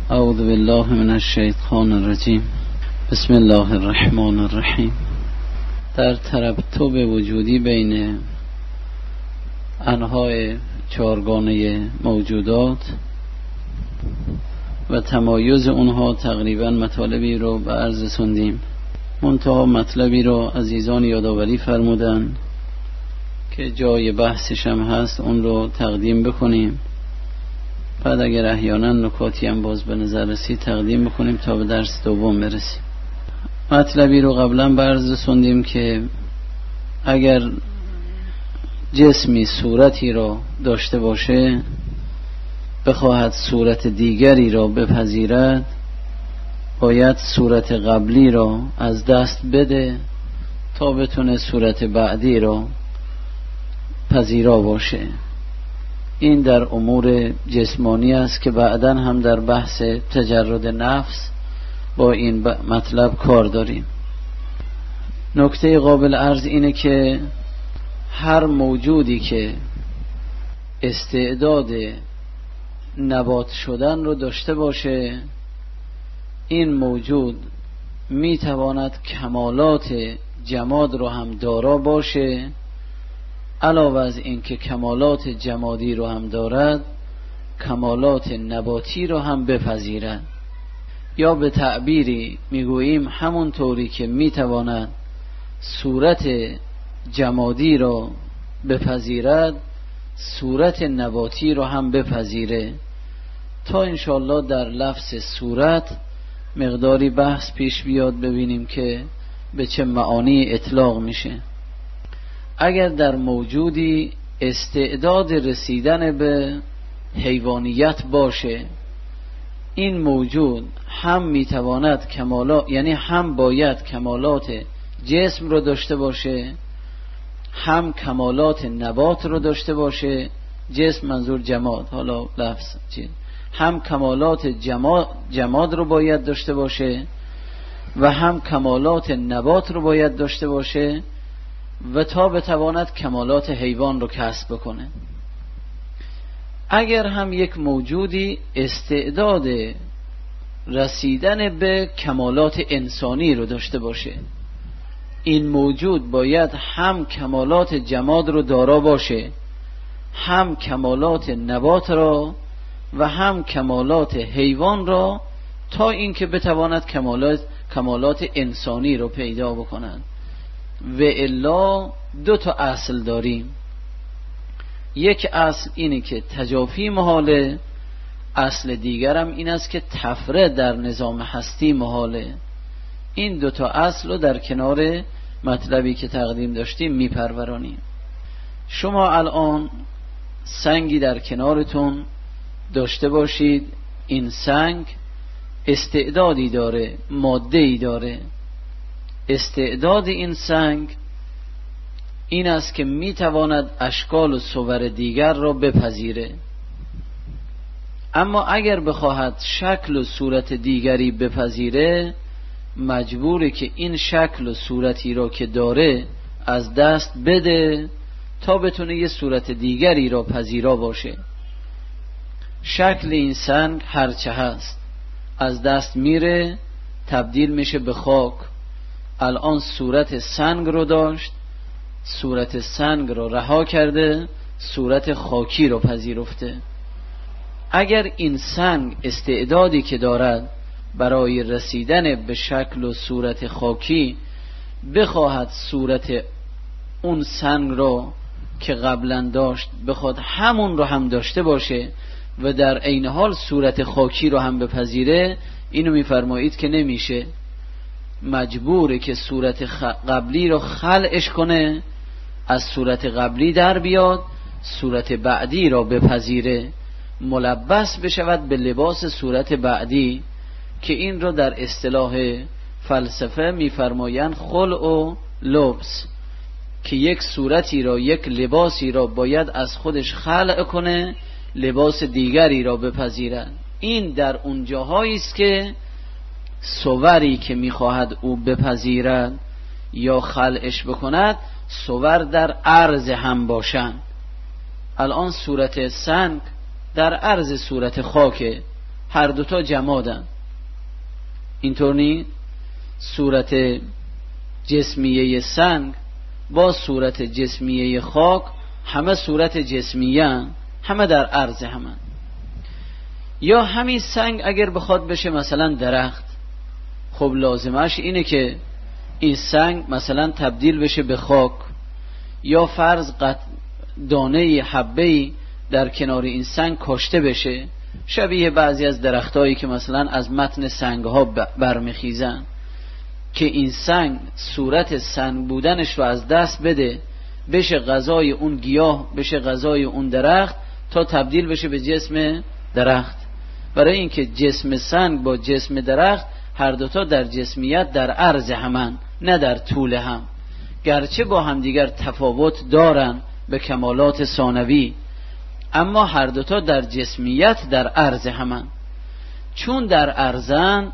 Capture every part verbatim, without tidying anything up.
اعوذ بالله من الشیطان الرجیم. بسم الله الرحمن الرحیم. در ترتب وجودی بین انواع چهارگانه موجودات و تمایز اونها تقریبا مطالبی رو به عرض رسوندیم. منتها مطلبی رو عزیزان یادآوری فرمودن که جای بحثش هم هست، اون رو تقدیم بکنیم. بعد اگر احیانا نکاتی هم باز به نظر رسید تقدیم بکنیم تا به درس دوم برسیم. مطلبی رو قبلا به عرض رسوندیم که اگر جسمی صورتی را داشته باشه بخواهد صورت دیگری را بپذیرد، باید صورت قبلی را از دست بده تا بتونه صورت بعدی را پذیرا باشه. این در امور جسمانی است که بعداً هم در بحث تجرد نفس با این مطلب کار داریم. نکته قابل عرض اینه که هر موجودی که استعداد نبات شدن رو داشته باشه، این موجود میتواند کمالات جماد رو هم دارا باشه، علاوه از این که کمالات جمادی رو هم دارد کمالات نباتی رو هم بپذیرد. یا به تعبیری میگوییم همون طوری که میتواند صورت جمادی رو بپذیرد صورت نباتی رو هم بپذیره. تا انشالله در لفظ صورت مقداری بحث پیش بیاد ببینیم که به چه معانی اطلاق میشه. اگر در موجودی استعداد رسیدن به حیوانیت باشه، این موجود هم میتواند کمالات، یعنی هم باید کمالات جسم رو داشته باشه، هم کمالات نبات رو داشته باشه. جسم منظور جماد، حالا لفظ چی؟ هم کمالات جماد, جماد رو باید داشته باشه و هم کمالات نبات رو باید داشته باشه و تا بتواند کمالات حیوان رو کسب بکنه. اگر هم یک موجودی استعداد رسیدن به کمالات انسانی رو داشته باشه، این موجود باید هم کمالات جماد رو دارا باشه، هم کمالات نبات را و هم کمالات حیوان را، تا اینکه بتواند کمالات کمالات انسانی رو پیدا بکنند. و الا دو تا اصل داریم. یک اصل اینه که تجافی محاله، اصل دیگرم این است که تفره در نظام هستی محاله. این دو تا اصل رو در کنار مطلبی که تقدیم داشتیم میپرورانیم. شما الان سنگی در کنارتون داشته باشید، این سنگ استعدادی داره، ماده‌ای داره. استعداد این سنگ این است که میتواند اشکال و صور دیگر را بپذیره، اما اگر بخواهد شکل و صورت دیگری بپذیره مجبوره که این شکل و صورتی را که داره از دست بده تا بتونه یه صورت دیگری را پذیرا باشه. شکل این سنگ هرچه هست از دست میره، تبدیل میشه به خاک. الان صورت سنگ رو داشت، صورت سنگ رو رها کرده، صورت خاکی رو پذیرفته. اگر این سنگ استعدادی که دارد برای رسیدن به شکل و صورت خاکی بخواهد صورت اون سنگ رو که قبلا داشت بخواد همون رو هم داشته باشه و در عین حال صورت خاکی رو هم بپذیره، اینو میفرمایید که نمیشه. مجبوره که صورت قبلی رو خلعش کنه، از صورت قبلی در بیاد، صورت بعدی رو بپذیره، ملبس بشود به لباس صورت بعدی که این رو در اصطلاح فلسفه میفرمایند خلع و لبس، که یک صورتی را، یک لباسی را باید از خودش خلع کنه، لباس دیگری را بپذیرد. این در اون جاهایی است که صوری که میخواهد او بپذیرد یا خلعش بکند صور در عرض هم باشند. الان صورت سنگ در عرض صورت خاکه، هر دوتا جمادن. اینطور نی؟ صورت جسمیه سنگ با صورت جسمیه خاک همه صورت جسمیه، همه در عرض همه. یا همین سنگ اگر بخواد بشه مثلا درخت، خب لازمش اینه که این سنگ مثلا تبدیل بشه به خاک، یا فرض قط دانه حبه‌ای در کنار این سنگ کاشته بشه، شبیه بعضی از درختایی که مثلا از متن سنگها برمیخیزن، که این سنگ صورت سنگ بودنش رو از دست بده، بشه غذای اون گیاه، بشه غذای اون درخت، تا تبدیل بشه به جسم درخت. برای اینکه جسم سنگ با جسم درخت هر دوتا در جسمیت در عرض همن، نه در طول هم، گرچه با همدیگر تفاوت دارن به کمالات ثانوی، اما هر دوتا در جسمیت در عرض همن. چون در عرضن،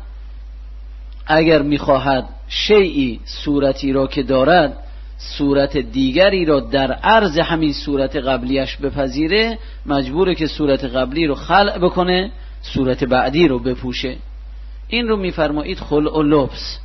اگر میخواهد شیئی صورتی را که دارد صورت دیگری را در عرض همین صورت قبلیش بپذیره، مجبوره که صورت قبلی رو خلع بکنه، صورت بعدی رو بپوشه. این رو میفرمایید خلع و لبس.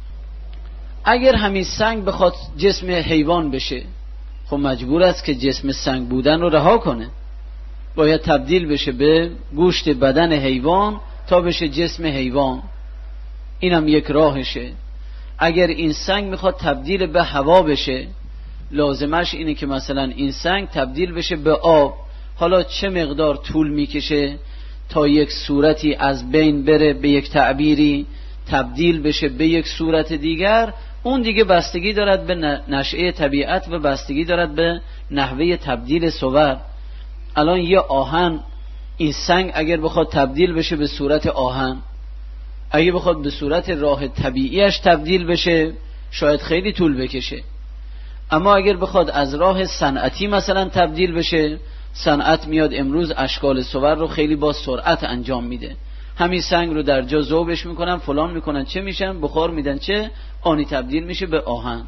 اگر همین سنگ بخواد جسم حیوان بشه، خب مجبور است که جسم سنگ بودن رو رها کنه، باید تبدیل بشه به گوشت بدن حیوان تا بشه جسم حیوان. اینم یک راهشه. اگر این سنگ میخواد تبدیل به هوا بشه، لازمش اینه که مثلا این سنگ تبدیل بشه به آب. حالا چه مقدار طول میکشه تا یک صورتی از بین بره، به یک تعبیری تبدیل بشه به یک صورت دیگر، اون دیگه بستگی دارد به نشأه طبیعت و بستگی دارد به نحوه تبدیل صور. الان یه آهن، این سنگ اگر بخواد تبدیل بشه به صورت آهن، اگه بخواد به صورت راه طبیعیش تبدیل بشه، شاید خیلی طول بکشه. اما اگر بخواد از راه صنعتی مثلا تبدیل بشه، صنعت میاد امروز اشکال صور رو خیلی با سرعت انجام میده. همین سنگ رو در جا ذوبش میکنن، فلان میکنن، چه میشن؟ بخار میدن، چه آنی تبدیل میشه به آهن.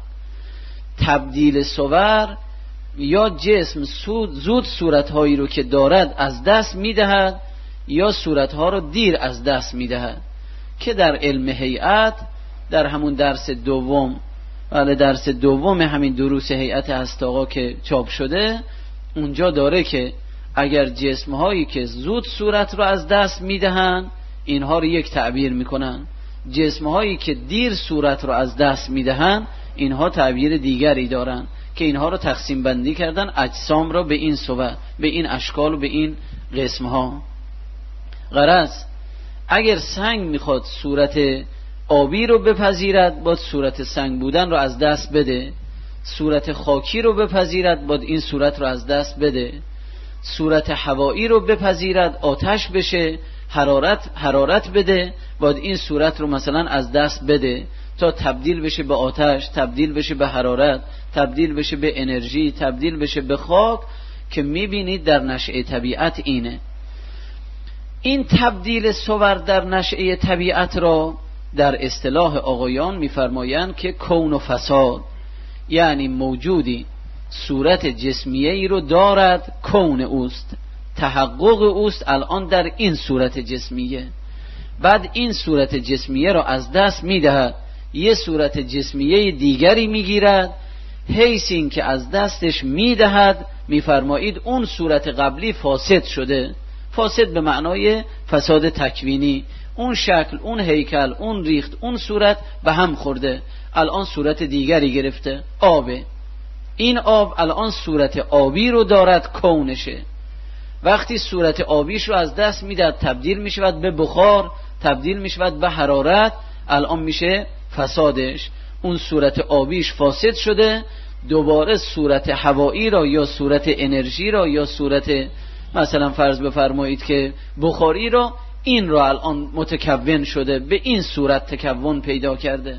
تبدیل صور یا جسم زود صورتهایی رو که دارد از دست میدهد، یا صورتها رو دیر از دست میدهد، که در علم هیئت در همون درس دوم، ولی درس دوم همین دروس هیئت هست آقا که چاپ شده، اونجا داره که اگر جسمهایی که زود صورت رو از دست میدهن، اینها رو یک تعبیر میکنن. جسمهایی که دیر صورت رو از دست میدهن، اینها تعبیر دیگری دارن که اینها رو تقسیم بندی کردن، اجسام رو به این صور، به این اشکال و به این قسمها. غرض اگر سنگ میخواد صورت آبی رو بپذیرد، باید صورت سنگ بودن رو از دست بده. صورت خاکی رو بپذیرد، باید این صورت رو از دست بده. صورت هوایی رو بپذیرد، آتش بشه، حرارت حرارت بده، باید این صورت رو مثلا از دست بده تا تبدیل بشه به آتش، تبدیل بشه به حرارت، تبدیل بشه به انرژی، تبدیل بشه به خاک، که میبینید در نشأه طبیعت اینه. این تبدیل صور در نشأه طبیعت را در اصطلاح آقایان میفرمایند که کون و فساد، یعنی موجودی صورت جسمیه ای رو دارد، کون اوست، تحقق اوست الان در این صورت جسمیه، بعد این صورت جسمیه را از دست میدهد، یه صورت جسمیه دیگری میگیرد، حیث این که از دستش میدهد میفرمایید اون صورت قبلی فاسد شده. فاسد به معنای فساد تکوینی، اون شکل، اون هیکل، اون ریخت، اون صورت به هم خورده، الان صورت دیگری گرفته، آبه. این آب الان صورت آبی رو دارد، کونشه. وقتی صورت آبیش رو از دست میداد، تبدیل میشود به بخار، تبدیل میشود به حرارت، الان میشه فسادش. اون صورت آبیش فاسد شده، دوباره صورت هوایی را یا صورت انرژی را یا صورت مثلا فرض بفرمایید که بخاری را، این را الان متکون شده، به این صورت تکون پیدا کرده.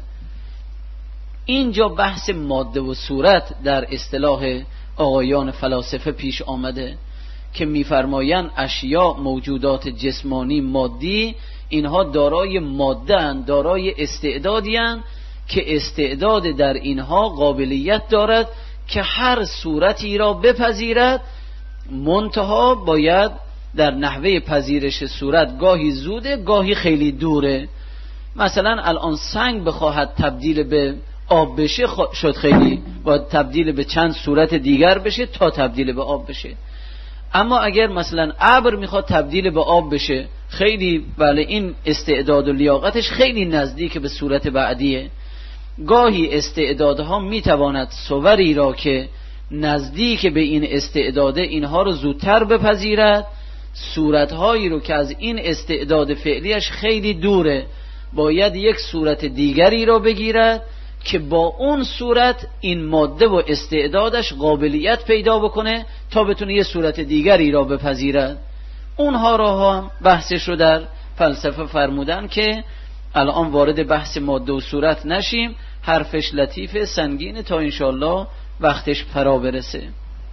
اینجا بحث ماده و صورت در اصطلاح آقایان فلاسفه پیش آمده که میفرمایند اشیا، موجودات جسمانی مادی، اینها دارای ماده اند، دارای استعدادی اند که استعداد در اینها قابلیت دارد که هر صورتی را بپذیرد، منتها باید در نحوه پذیرش صورت گاهی زوده گاهی خیلی دوره. مثلا الان سنگ بخواهد تبدیل به آب بشه شد خیلی باید تبدیل به چند صورت دیگر بشه تا تبدیل به آب بشه. اما اگر مثلا ابر میخواد تبدیل به آب بشه خیلی بله این استعداد و لیاقتش خیلی نزدیک به صورت بعدیه. گاهی استعدادها میتواند صوری را که نزدیک به این استعداده اینها رو زودتر بپذیرد، صورتهایی رو که از این استعداد فعلیش خیلی دوره باید یک صورت دیگری را بگیرد که با اون صورت این ماده و استعدادش قابلیت پیدا بکنه تا بتونه یه صورت دیگری را بپذیرد. اونها را هم بحثش رو در فلسفه فرمودن که الان وارد بحث ماده و صورت نشیم، حرفش لطیفه سنگینه تا انشالله وقتش فرا برسه.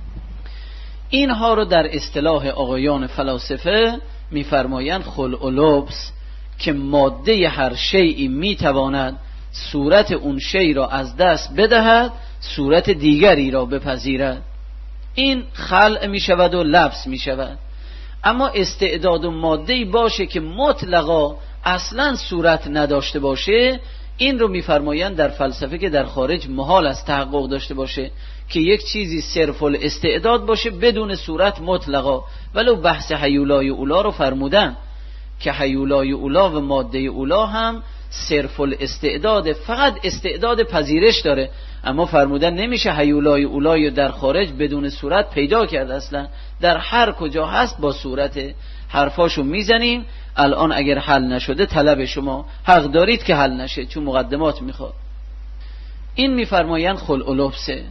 اینها رو در اصطلاح آقایان فلاسفه میفرمایند خلع و لبس، که ماده هر شیئی میتواند صورت اون شی را از دست بدهد صورت دیگری را بپذیرد. این خلع می شود و لبس می شود. اما استعداد و ماده‌ای باشه که مطلقا اصلا صورت نداشته باشه، این رو میفرمایند در فلسفه که در خارج محال است تحقق داشته باشه که یک چیزی صرف الاستعداد باشه بدون صورت مطلقا. ولو بحث هیولای اولا رو فرمودن که هیولای اولا و ماده اولا هم صرف الاستعداد، فقط استعداد پذیرش داره، اما فرمودن نمیشه هیولای اولای در خارج بدون صورت پیدا کرد. اصلا در هر کجا هست با صورت. حرفاشو میزنیم الان، اگر حل نشده طلب شما حق دارید که حل نشه چون مقدمات میخواد. این میفرمایند خلع و لبسه.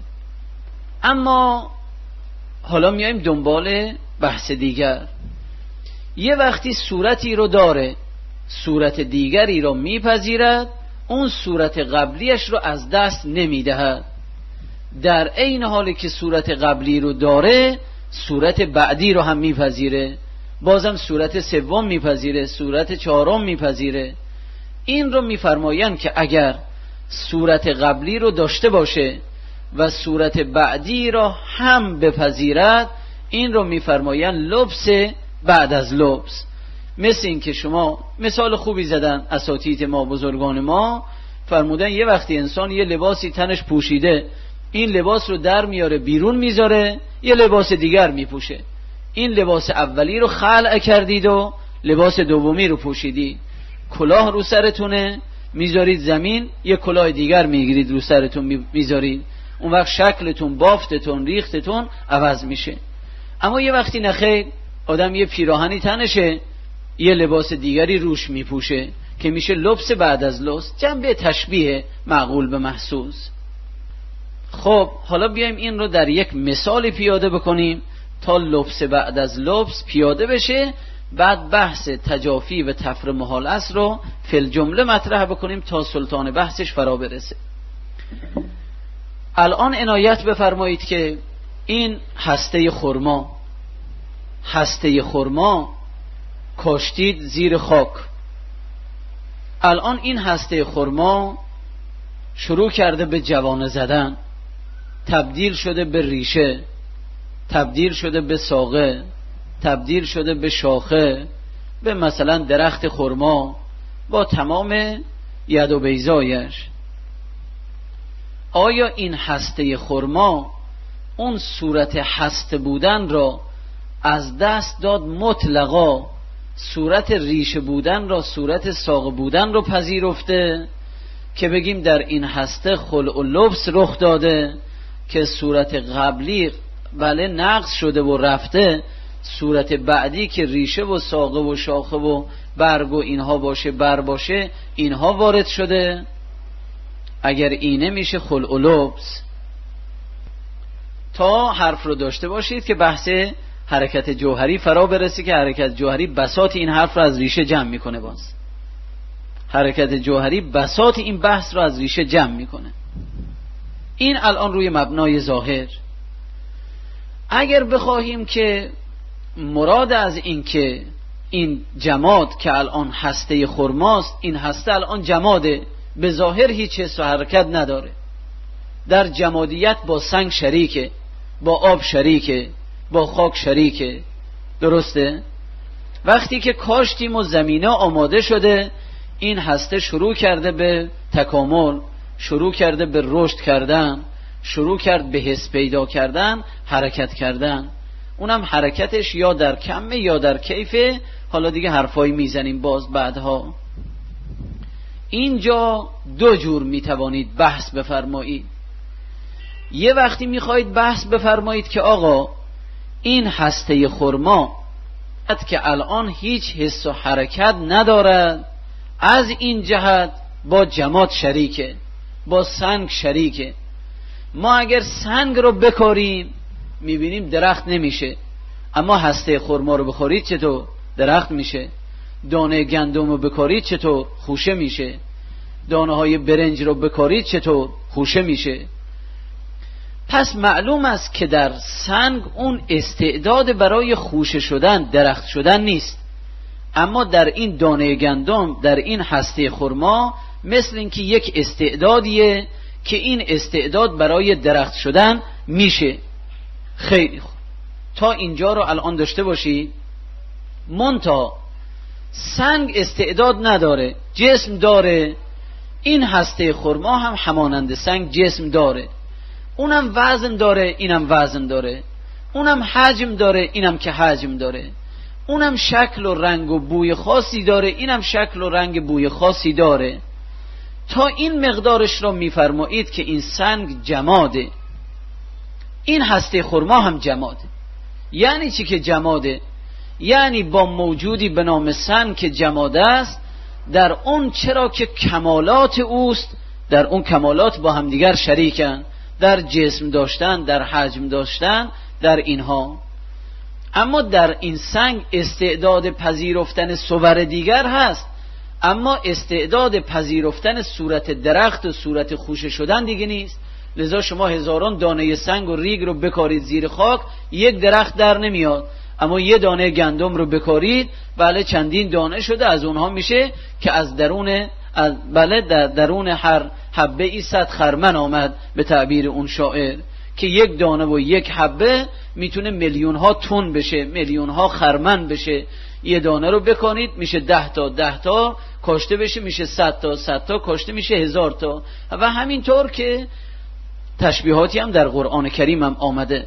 اما حالا میایم دنبال بحث دیگر. یه وقتی صورتی رو داره صورت دیگری را میپذیرد، اون صورت قبلیش رو از دست نمیدهد، در عین حالی که صورت قبلی رو داره صورت بعدی رو هم میپذیره، بازم صورت سوم میپذیره، صورت چهارم میپذیره. این رو میفرمایند که اگر صورت قبلی رو داشته باشه و صورت بعدی را هم بپذیرد، این رو میفرمایند لبس بعد از لبس. مثل این که شما مثال خوبی زدن اساتید ما بزرگان ما، فرمودن یه وقتی انسان یه لباسی تنش پوشیده، این لباس رو در میاره بیرون میذاره یه لباس دیگر میپوشه. این لباس اولی رو خلع کردید و لباس دومی رو پوشیدید. کلاه رو سرتونه میذارید زمین، یه کلاه دیگر میگیرید رو سرتون میذارید، اون وقت شکلتون، بافتتون، ریختتون عوض میشه. اما یه وقتی نخیر آدم یه پیراهنی تنشه یه لباس دیگری روش میپوشه که میشه لبس بعد از لبس، جنبه تشبیه معقول به محسوس. خب حالا بیایم این رو در یک مثال پیاده بکنیم تا لبس بعد از لبس پیاده بشه، بعد بحث تجافی و تفر محال است رو فی الجمله مطرح بکنیم تا سلطان بحثش فرا برسه. الان عنایت بفرمایید که این هسته خرما، هسته خرما کاشتید زیر خاک. الان این هسته خرما شروع کرده به جوانه زدن، تبدیل شده به ریشه، تبدیل شده به ساقه، تبدیل شده به شاخه، به مثلا درخت خرما با تمام ید و بیضایش. آیا این هسته خرما اون صورت هسته بودن را از دست داد مطلقا، صورت ریشه بودن را، صورت ساقه بودن را پذیرفته که بگیم در این هسته خلع و لبس رخ داده که صورت قبلی بله نقض شده و رفته، صورت بعدی که ریشه و ساقه و شاخه و برگ و اینها باشه، بر باشه، اینها وارد شده؟ اگر اینه میشه خلع و لبس. تا حرف رو داشته باشید که بحث حرکت جوهری فرا برسه که حرکت جوهری بساط این حرف رو از ریشه جمع میکنه. باز حرکت جوهری بساط این بحث رو از ریشه جمع میکنه. این الان روی مبنای ظاهر. اگر بخواهیم که مراد از این که این جماد که الان هسته خرماست، این هسته الان جماده، به ظاهر هیچ حس و حرکت نداره، در جمادیت با سنگ شریکه، با آب شریکه، با خاک شریکه، درسته؟ وقتی که کاشتیم و زمینه آماده شده، این هسته شروع کرده به تکامل، شروع کرده به رشد کردن، شروع کرد به حس پیدا کردن، حرکت کردن. اونم حرکتش یا در کمه یا در کیفه. حالا دیگه حرفایی میزنیم باز بعدها. اینجا دو جور میتوانید بحث بفرمایید. یه وقتی میخواید بحث بفرمایید که آقا این هسته خرما که الان هیچ حس و حرکت ندارد، از این جهت با جماد شریکه، با سنگ شریکه. ما اگر سنگ رو بکاریم میبینیم درخت نمیشه، اما هسته خرما رو بخورید چطور؟ درخت میشه. دانه گندم رو بکارید چطور؟ خوشه میشه. دانه های برنج رو بکارید چطور؟ خوشه میشه. پس معلوم است که در سنگ اون استعداد برای خوشه شدن، درخت شدن نیست، اما در این دانه گندم، در این هسته خرما، مثل اینکه یک استعدادیه که این استعداد برای درخت شدن میشه. خیلی خوب، تا اینجا رو الان داشته باشید. منتها سنگ استعداد نداره، جسم داره. این هسته خرما هم همانند سنگ جسم داره، اونم وزن داره، اینم وزن داره، اونم حجم داره، اینم که حجم داره، اونم شکل و رنگ و بوی خاصی داره، اینم شکل و رنگ بوی خاصی داره. تا این مقدارش رو میفرمایید که این سنگ جماده، این هسته خرما هم جماده. یعنی چی که جماده؟ یعنی با موجودی به نام سنگ که جماده است، در اون چرا که کمالات اوست، در اون کمالات با همدیگر شریکن، در جسم داشتن، در حجم داشتن، در اینها. اما در این سنگ استعداد پذیرفتن صور دیگر هست، اما استعداد پذیرفتن صورت درخت و صورت خوشه شدن دیگه نیست. لذا شما هزاران دانه سنگ و ریگ رو بکارید زیر خاک، یک درخت در نمیاد. اما یه دانه گندم رو بکارید، بله چندین دانه شده. از اونها میشه که از درون از بله در درون هر حبه ای صد خرمن آمد، به تعبیر اون شاعر، که یک دانه و یک حبه میتونه میلیون ها تن بشه، میلیون ها خرمن بشه. یه دانه رو بکنید میشه ده تا، ده تا کاشته بشه میشه صد تا، صد تا کاشته میشه هزار تا. و همینطور که تشبیهاتی هم در قرآن کریم هم آمده.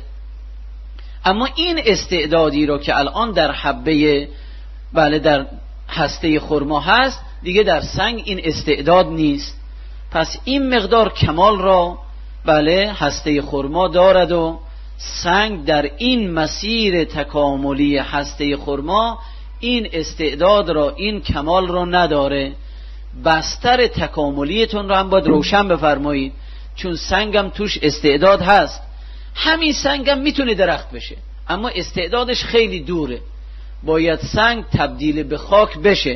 اما این استعدادی رو که الان در حبه بله در هسته خرما هست، دیگه در سنگ این استعداد نیست. پس این مقدار کمال را بله هسته خرما دارد و سنگ در این مسیر تکاملی هسته خرما این استعداد را، این کمال را نداره. بستر تکاملیتون را هم باید روشن بفرمایید، چون سنگم توش استعداد هست. همین سنگم میتونه درخت بشه، اما استعدادش خیلی دوره. باید سنگ تبدیل به خاک بشه،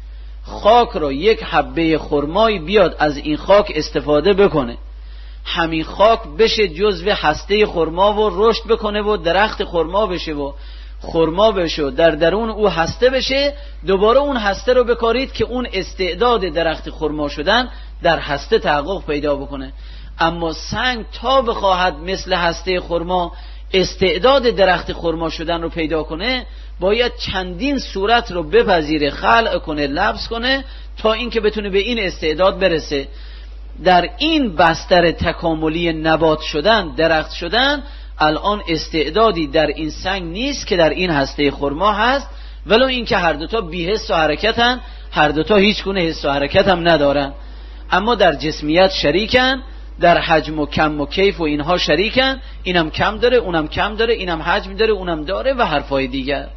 خاک را یک حبه خرمایی بیاد از این خاک استفاده بکنه، همین خاک بشه جزو هسته خرما و رشد بکنه و درخت خرما بشه و خرما بشه، در درون او هسته بشه. دوباره اون هسته رو بکارید که اون استعداد درخت خرما شدن در هسته تحقق پیدا بکنه. اما سنگ تا بخواهد مثل هسته خرما استعداد درخت خرما شدن رو پیدا کنه، باید چندین صورت رو بپذیره، خلق کنه، لبس کنه، تا اینکه بتونه به این استعداد برسه. در این بستر تکاملی نبات شدن، درخت شدن، الان استعدادی در این سنگ نیست که در این هسته خرما هست، ولو اینکه هر دوتا بی حس و حرکتن، هر دوتا هیچ گونه حس و حرکت هم ندارن، اما در جسمیت شریکن، در حجم و کم و کیف و اینها شریکن. اینم کم داره، اونم کم داره، اینم حجم داره، اونم داره و حرفای دیگر.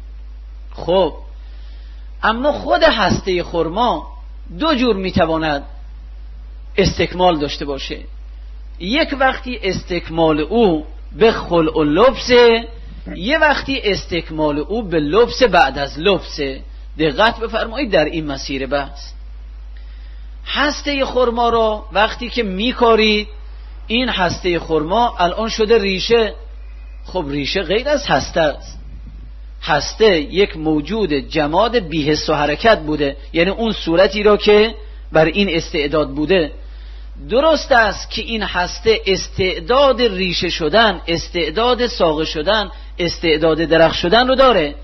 خب اما خود هسته خرما دو جور میتواند استکمال داشته باشه. یک وقتی استکمال او به خلع و لبسه، یه وقتی استکمال او به لبس بعد از لبسه. دقت بفرمایید در این مسیر بحث. هسته خرما را وقتی که میکارید، این هسته خرما الان شده ریشه. خب ریشه غیر از هسته است. هسته یک موجود جماد بی حس و حرکت بوده، یعنی اون صورتی را که بر این استعداد بوده. درست است که این هسته استعداد ریشه شدن، استعداد ساقه شدن، استعداد درخت شدن رو داره،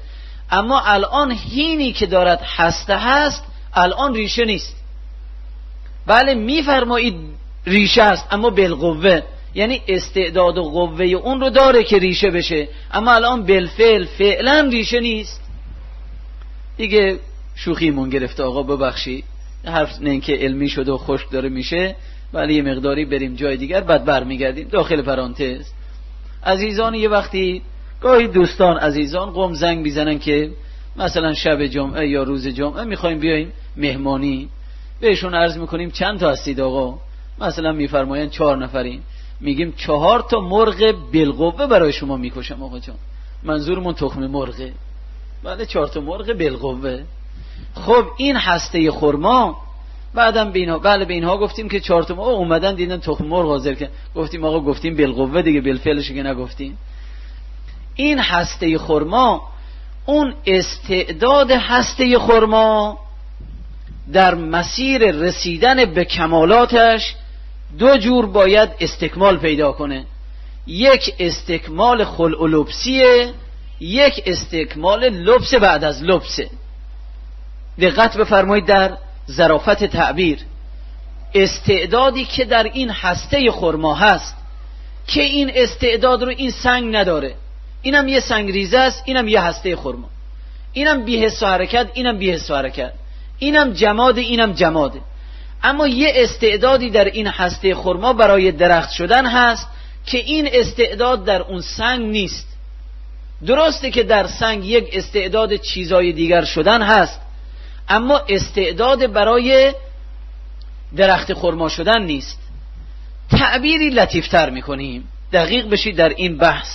اما الان هینی که دارد هسته هست الان ریشه نیست. بله میفرمایید ریشه است اما بالقوه، یعنی استعداد و قوه اون رو داره که ریشه بشه، اما الان بالفعل فعلا ریشه نیست. دیگه شوخیمون گرفته آقا، ببخشید حرف نه اینکه علمی شده و خشک داره میشه، ولی یه مقداری بریم جای دیگر بعد برمیگردیم. داخل پرانتز عزیزان، یه وقتی گاهی دوستان عزیزان قوم زنگ بیزنن که مثلا شب جمعه یا روز جمعه میخوایم بیایم مهمانی، بهشون عرض میکنیم چند تا هستید آقا؟ مثلا میفرمایند چهار نفرین. میگیم چهار تا مرغ بالقوه برای شما میکشم آقا جان، منظورمون تخم مرغه. بله چهار تا مرغ بالقوه. خب این هسته خرما بعدم به اینها بله به اینها گفتیم که چهار تا مرغ، اومدن دیدن تخم مرغ حاضر که گفتیم آقا گفتیم بالقوه دیگه، بالفعلش که نگفتیم. این هسته خرما، اون استعداد هسته خرما در مسیر رسیدن به کمالاتش دو جور باید استکمال پیدا کنه. یک استکمال خلع و لبسیه، یک استکمال لبس بعد از لبسه. دقت بفرمایید در ظرافت تعبیر. استعدادی که در این هسته خرما هست که این استعداد رو این سنگ نداره، اینم یه سنگ ریزه است، اینم یه هسته خرما، اینم بی حس و حرکت، اینم بی حس و حرکت، اینم جماد، اینم جماده. اما یه استعدادی در این هسته خرما برای درخت شدن هست که این استعداد در اون سنگ نیست. درسته که در سنگ یک استعداد چیزای دیگر شدن هست، اما استعداد برای درخت خرما شدن نیست. تعبیری لطیفتر میکنیم، دقیق بشید در این بحث.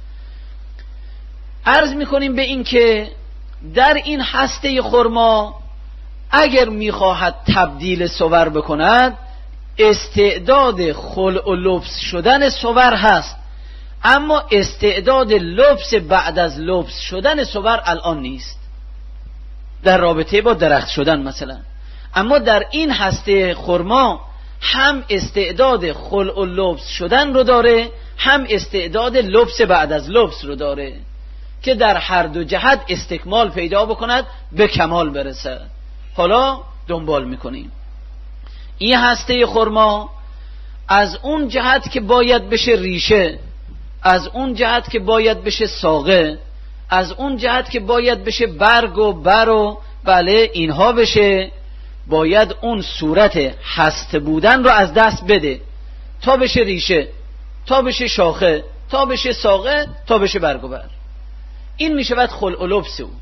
عرض میکنیم به این که در این هسته خرما اگر میخواهد تبدیل صور بکند، استعداد خلع و لبس شدن صور هست، اما استعداد لبس بعد از لبس شدن صور الان نیست، در رابطه با درخت شدن مثلا. اما در این هسته خرما هم استعداد خلع و لبس شدن رو داره، هم استعداد لبس بعد از لبس رو داره که در هر دو جهت استکمال پیدا بکند، به کمال برسد. حالا دنبال میکنیم. این هسته خرما از اون جهت که باید بشه ریشه، از اون جهت که باید بشه ساقه، از اون جهت که باید بشه برگ و بر و بله اینها بشه، باید اون صورت هسته بودن رو از دست بده تا بشه ریشه، تا بشه شاخه، تا بشه ساقه، تا بشه برگ و بر. این میشود خلع و لبس او.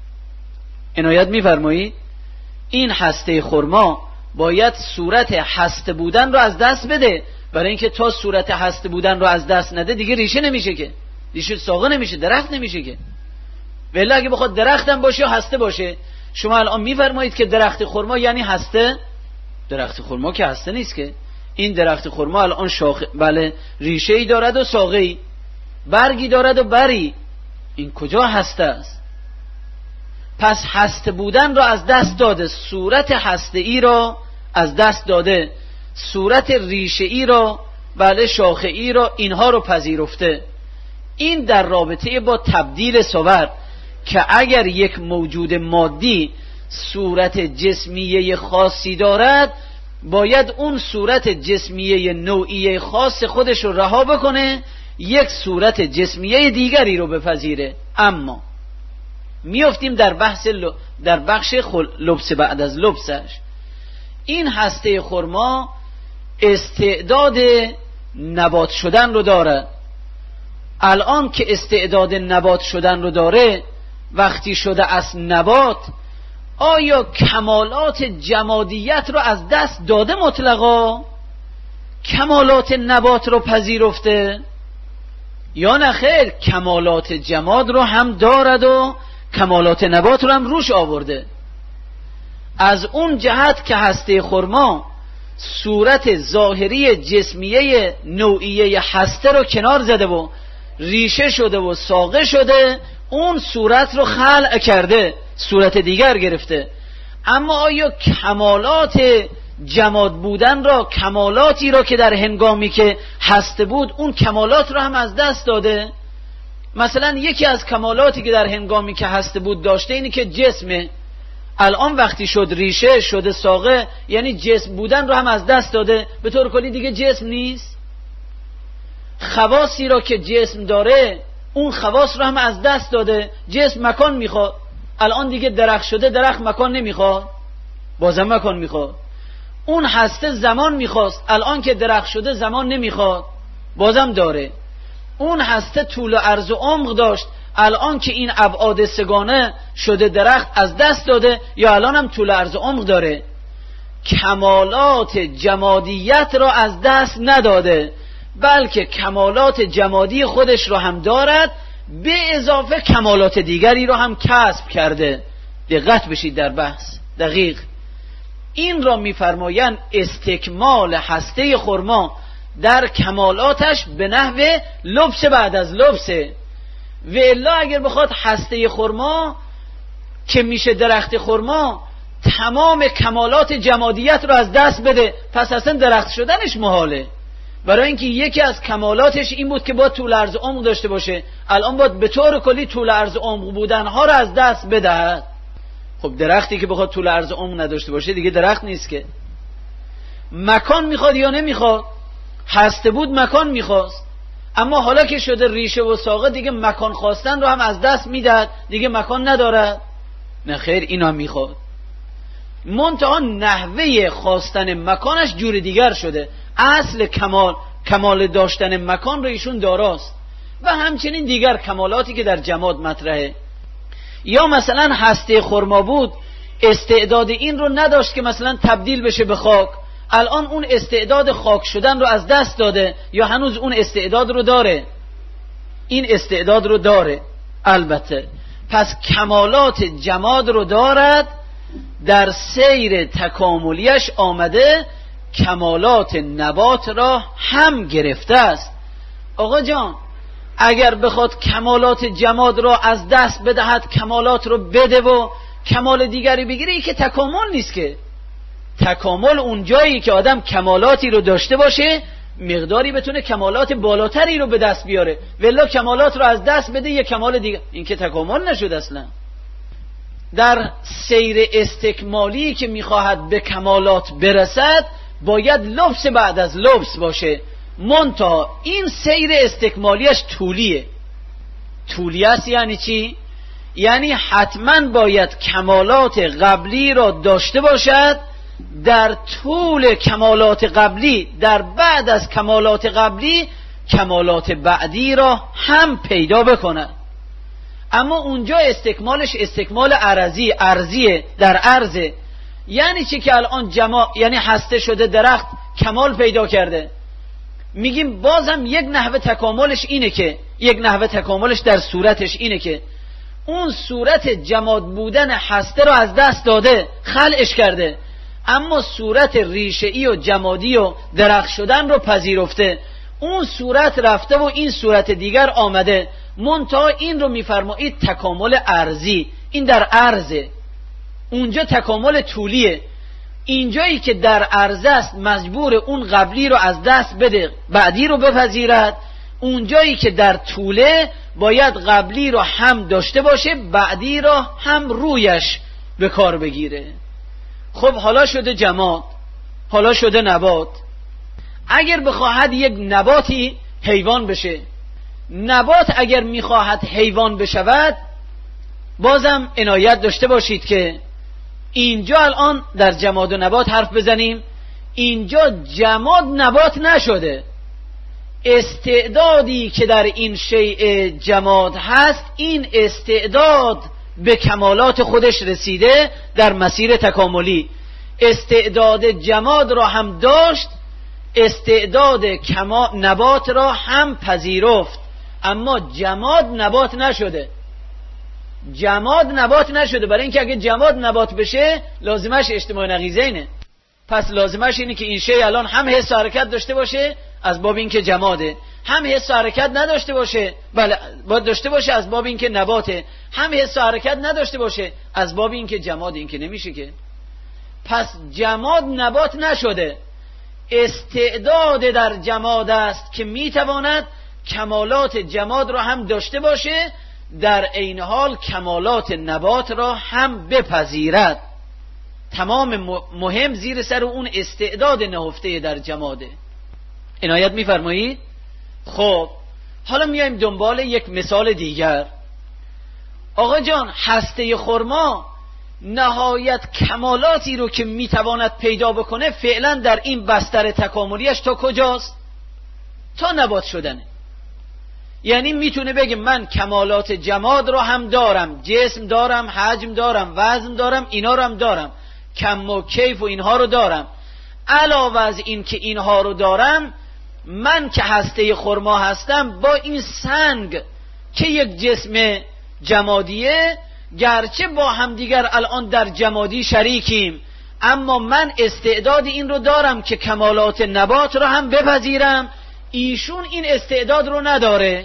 عنایت میفرمایید؟ این هسته خرما باید صورت هسته بودن رو از دست بده، برای اینکه تا صورت هسته بودن رو از دست نده دیگه ریشه نمیشه، که ریشه ساقه نمیشه، درخت نمیشه که. ولی اگه بخواد درختم باشه یا هسته باشه، شما الان میفرمایید که درخت خرما یعنی هسته؟ درخت خرما که هسته نیست که. این درخت خرما الان شاخه بله ریشه‌ای دارد و ساقه‌ای، برگی دارد و بری، این کجا هسته است؟ پس هسته بودن را از دست داده، صورت هسته ای را از دست داده، صورت ریشه ای را بله شاخه ای را اینها رو پذیرفته. این در رابطه با تبدیل صور که اگر یک موجود مادی صورت جسمیه خاصی دارد، باید اون صورت جسمیه نوعیه خاص خودش رو رها بکنه، یک صورت جسمیه دیگری رو بپذیره. اما میافتیم در بحث ل... در بخش خل... لبس بعد از لبسش. این هسته خرما استعداد نبات شدن رو داره. الان که استعداد نبات شدن رو داره، وقتی شده از نبات، آیا کمالات جمادیت رو از دست داده مطلقا؟ کمالات نبات رو پذیرفته؟ یا نه خیر، کمالات جماد رو هم دارد و کمالات نبات رو هم روش آورده. از اون جهت که هسته خرما صورت ظاهری جسمیه نوعیه هسته رو کنار زده و ریشه شده و ساقه شده، اون صورت رو خلع کرده، صورت دیگر گرفته. اما آیا کمالات جماد بودن را، کمالاتی را که در هنگامی که هسته بود اون کمالات را هم از دست داده؟ مثلا یکی از کمالاتی که در هنگامی که هسته بود داشته اینه که جسمه، الان وقتی شد ریشه شده ساقه، یعنی جسم بودن رو هم از دست داده، به طور کلی دیگه جسم نیست. خواصی را که جسم داره اون خواص رو هم از دست داده. جسم مکان میخواد، الان دیگه درخت شده، درخت مکان نمیخواد، بازم مکان میخواد. اون هسته زمان میخواست، الان که درخت شده زمان نمیخواد، بازم داره. اون هسته طول و عرض و عمق داشت، الان که این ابعاد سگانه شده درخت از دست داده، یا الان هم طول و عرض و عمق داره. کمالات جمادیت را از دست نداده، بلکه کمالات جمادی خودش را هم دارد، به اضافه کمالات دیگری را هم کسب کرده. دقت بشید در بحث دقیق. این را می‌فرمایند استکمال هسته خرما در کمالاتش به نحو لبس بعد از لبسه. و الا اگر بخواد هسته خرما که میشه درخت خرما تمام کمالات جمادیت رو از دست بده، پس اصلا درخت شدنش محاله. برای اینکه یکی از کمالاتش این بود که باید طول عرض عمق داشته باشه، الان باید به طور کلی طول عرض عمق بودن ها رو از دست بدهد. خب درختی که بخواد طول عرض عمق نداشته باشه دیگه درخت نیست که. مکان میخواد یا نمیخواد؟ هسته بود مکان میخواست، اما حالا که شده ریشه و ساقه دیگه مکان خواستن رو هم از دست میدهد، دیگه مکان ندارد. نه خیر، اینا هم میخواد، منتها نحوه خواستن مکانش جور دیگر شده. اصل کمال، کمال داشتن مکان رو ایشون داراست، و همچنین دیگر کمالاتی که در جماد مطرحه. یا مثلا هسته خرما بود، استعداد این رو نداشت که مثلا تبدیل بشه به خاک، الان اون استعداد خاک شدن رو از دست داده، یا هنوز اون استعداد رو داره؟ این استعداد رو داره البته. پس کمالات جماد رو دارد، در سیر تکاملیش آمده کمالات نبات را هم گرفته است. آقا جان، اگر بخواد کمالات جماد را از دست بدهد، کمالات رو بده و کمال دیگری بگیره، ای که تکامل نیست که. تکامل اون جایی که آدم کمالاتی رو داشته باشه، مقداری بتونه کمالات بالاتری رو به دست بیاره، ولی کمالات رو از دست بده یه کمال دیگه، این که تکامل نشد اصلا. در سیر استکمالی که میخواهد به کمالات برسد باید لبس بعد از لبس باشه، منتها این سیر استکمالیش طولیه. طولی است یعنی چی؟ یعنی حتما باید کمالات قبلی را داشته باشد، در طول کمالات قبلی، در بعد از کمالات قبلی کمالات بعدی را هم پیدا بکند. اما اونجا استکمالش استکمال عرضی، ارضیه، در عرضه. یعنی چی که الان جما، یعنی هسته شده درخت کمال پیدا کرده، میگیم بازم یک نحوه تکاملش اینه که یک نحوه تکاملش در صورتش اینه که اون صورت جماد بودن هسته رو از دست داده، خلعش کرده، اما صورت ریشه‌ای و جمادی و درخت شدن رو پذیرفته. اون صورت رفته و این صورت دیگر آمده، منتها این رو میفرمایید تکامل ارضی، این در عرضه. اونجا تکامل طولیه. اینجایی که در عرضه است مجبور اون قبلی رو از دست بده، بعدی رو بپذیرد. اونجایی که در طوله باید قبلی رو هم داشته باشه، بعدی رو هم رویش به کار بگیره. خب حالا شده جماد، حالا شده نبات. اگر بخواهد یک نباتی حیوان بشه، نبات اگر میخواهد حیوان بشود، بازم عنایت داشته باشید که اینجا الان در جماد و نبات حرف بزنیم، اینجا جماد نبات نشده. استعدادی که در این شیء جماد هست، این استعداد به کمالات خودش رسیده در مسیر تکاملی. استعداد جماد را هم داشت، استعداد کما... نبات را هم پذیرفت، اما جماد نبات نشده. جماد نبات نشده، برای اینکه اگه جماد نبات بشه لازمش اجتماع نقیضینه. پس لازمش اینه که این شی الان هم حس و حرکت داشته باشه از باب اینکه جماده، هم حس و حرکت نداشته باشه، بله باید داشته باشه از باب اینکه نباته، هم حس و حرکت نداشته باشه از باب اینکه جماد، این که نمیشه که. پس جماد نبات نشده، استعداد در جماد است که میتواند کمالات جماد را هم داشته باشه، در عین حال کمالات نبات را هم بپذیرد. تمام مهم زیر سر اون استعداد نهفته در جماده. عنایت می‌فرمایید؟ خب حالا میایم دنبال یک مثال دیگر. آقا جان، هسته خرما نهایت کمالاتی رو که میتواند پیدا بکنه فعلا در این بستر تکاملیش تا کجاست؟ تا نبات شدنه. یعنی میتونه بگه من کمالات جماد رو هم دارم، جسم دارم، حجم دارم، وزن دارم، اینا رو هم دارم، کم و کیف و اینها رو دارم. علاوه از این که اینها رو دارم، من که هسته خرما هستم با این سنگ که یک جسم جمادیه، گرچه با همدیگر الان در جمادی شریکیم، اما من استعداد این رو دارم که کمالات نبات رو هم بپذیرم. ایشون این استعداد رو نداره.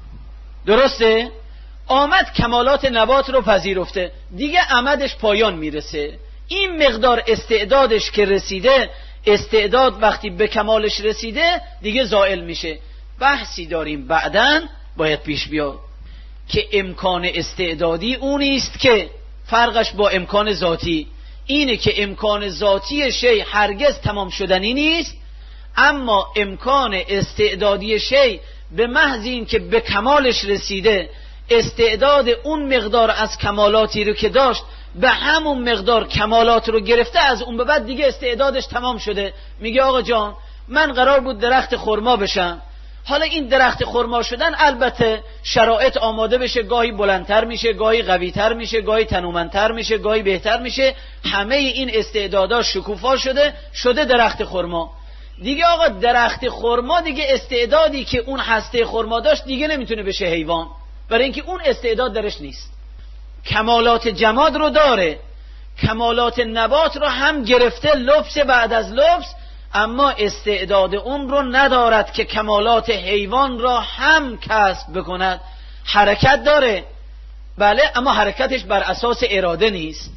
درسته؟ آمد کمالات نبات رو پذیرفته، دیگه عمدش پایان میرسه. این مقدار استعدادش که رسیده، استعداد وقتی به کمالش رسیده دیگه زائل میشه. بحثی داریم بعدن باید پیش بیاد که امکان استعدادی اونی است که فرقش با امکان ذاتی اینه که امکان ذاتی شی هرگز تمام شدنی نیست، اما امکان استعدادی شی به محض این که به کمالش رسیده، استعداد اون مقدار از کمالاتی رو که داشت به همون مقدار کمالات رو گرفته، از اون به بعد دیگه استعدادش تمام شده. میگه آقا جان، من قرار بود درخت خرما بشم، حالا این درخت خرما شدن البته شرایط آماده بشه، گاهی بلندتر میشه، گاهی قویتر میشه، گاهی تنومندتر میشه، گاهی بهتر میشه، همه این استعدادها شکوفا شده شده درخت خرما. دیگه آقا درخت خرما دیگه استعدادی که اون هسته خرما داشت دیگه نمیتونه بشه حیوان، برای اینکه اون استعداد درش نیست. کمالات جماد رو داره، کمالات نبات رو هم گرفته لبس بعد از لبس، اما استعداد اون رو ندارد که کمالات حیوان را هم کسب بکند. حرکت داره، بله، اما حرکتش بر اساس اراده نیست.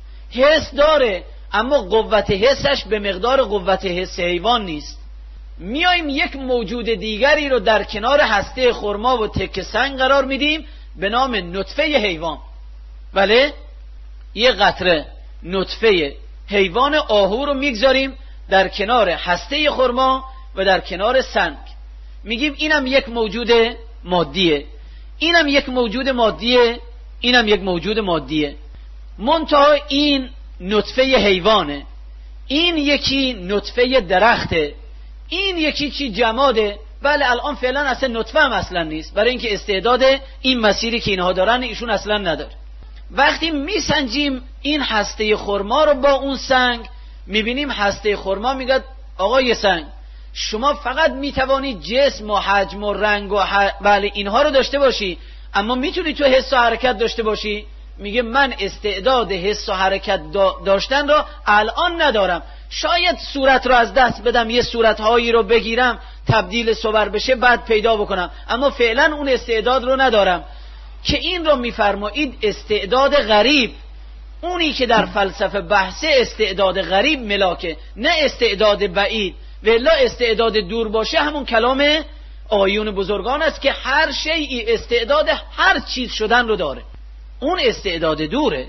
حس داره، اما قوت حسش به مقدار قوت حس حیوان نیست. میایم یک موجود دیگری رو در کنار هسته خرما و تکه سنگ قرار میدیم به نام نطفه حیوان. بله، یه قطره نطفه حیوان آهو رو میگذاریم در کنار هسته خرما و در کنار سنگ، میگیم اینم یک موجود مادیه، اینم یک موجود مادیه، اینم یک موجود مادیه، منتها این نطفه حیوانه، این یکی نطفه درخته، این یکی چی جماده. بله، الان فعلا اصلا نطفه هم اصلا نیست، برای اینکه استعداد این مسیری که اینها دارن ایشون اصلا نداره. وقتی میسنجیم این هسته خرما رو با اون سنگ، میبینیم هسته خرما میگه آقای سنگ، شما فقط میتوانید جسم و حجم و رنگ و ح... بله اینها رو داشته باشی، اما میتونی تو حس و حرکت داشته باشی؟ میگه من استعداد حس و حرکت دا... داشتن رو الان ندارم. شاید صورت رو از دست بدم، یه صورتهایی رو بگیرم تبدیل صور بشه بعد پیدا بکنم، اما فعلا اون استعداد رو ندارم. که این رو میفرمایید استعداد غریب، اونی که در فلسفه بحثه استعداد غریب ملاکه، نه استعداد بعید. ولا استعداد دور باشه همون کلام آیون بزرگان است که هر شیئی استعداد هر چیز شدن رو داره، اون استعداد دوره.